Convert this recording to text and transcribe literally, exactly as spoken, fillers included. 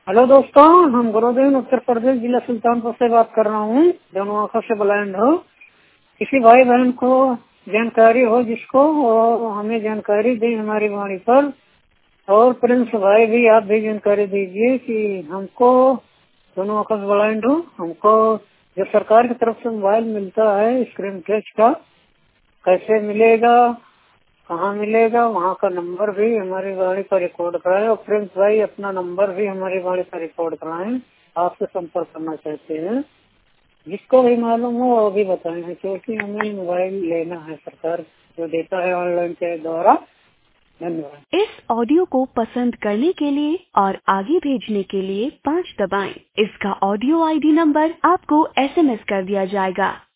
Hello दोस्तों, हम गुरुदेव उत्तर प्रदेश जिला सुल्तानपुर से बात कर रहा हूँ। दोनों आंखों से ब्लाइंड हो, किसी भाई बहन को जानकारी हो जिसको, वो हमें जानकारी दें हमारी वाणी पर। और प्रिंस भाई भी आप भी जानकारी दीजिए कि हमको दोनों आंखों से ब्लाइंड हो, हमको जो सरकार की तरफ से मोबाइल मिलता है स्क्रीन टच का, कैसे मिलेगा, कहाँ मिलेगा, वहाँ का नंबर भी हमारी गाड़ी पर रिकॉर्ड कराएं। और प्रिंस भाई अपना नंबर भी हमारी गाड़ी पर रिकॉर्ड कराएं। आपसे संपर्क करना चाहते हैं, जिसको भी मालूम हो वो भी बताएं, क्योंकि हमें मोबाइल लेना है, सरकार जो देता है ऑनलाइन के द्वारा। धन्यवाद। इस ऑडियो को पसंद करने के लिए और आगे भेजने के लिए पाँच दबाएं। इसका ऑडियो आईडी नंबर आपको एसएमएस कर दिया जाएगा।